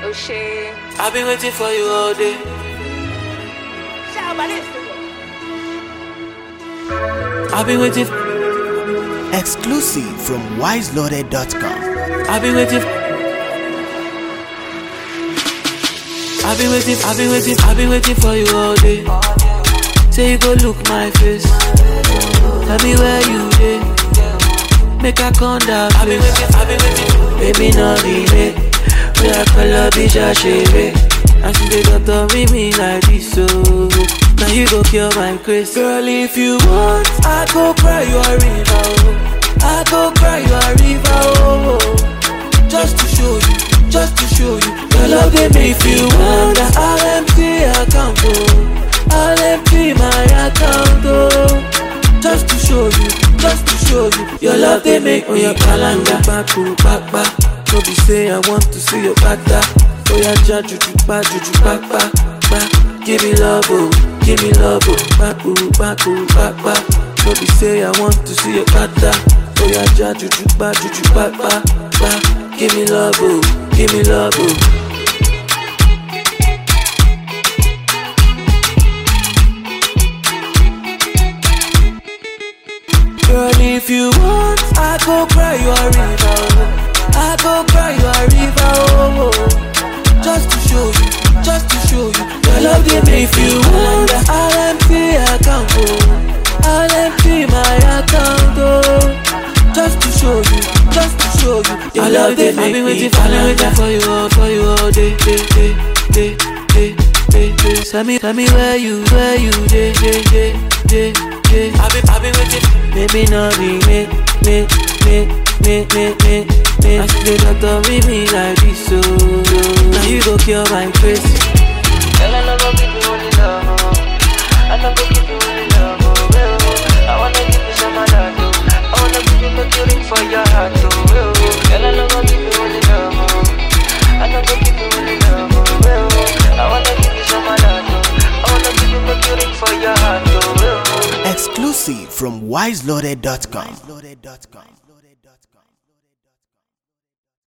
O'Shea. I've been waiting for you all day. I've been waiting. Exclusive from wiseloaded.com. I've been waiting. I've been waiting for you all day. Say you go look my face. Tell me where you dey. Make a come down. I've been waiting. Baby, not relay. We are color bitch, I shave. I see they got to meet me like this, so now you go cure my grace. Girl, if you want, I go cry you a river, oh. I go cry you a river, oh. Just to show you, your love they make you want. I'll empty account, oh. I'll empty my account, oh. Just to show you, your love they make me your calendar. Back. No be say I want to see your back. Oh yeah, juju back. Give me love, oh, back. No be say I want to see your back. Oh yeah, juju back. Give me love, oh. Girl, if you want, I go cry you a river, oh. I go cry you a river, oh. Just to show you, your love they make you want. I'll empty account, oh. I'll empty my account, oh. Just to show you, your love they make me. I've been waiting for you all day. Tell me where you dey. I've been waiting. Maybe not me. I see they got to meet me like this, so now you go cure my grace. Girl, I love give you only love, oh. I love give you only love, oh. I wanna give you some of that, oh. I wanna give you make you ring for your heart, oh. Girl, I love give you only love, oh. I love give you only love, oh. I wanna give you some of that, oh. I wanna give you make you ring for your heart, oh. Exclusive from wiseloaded.com.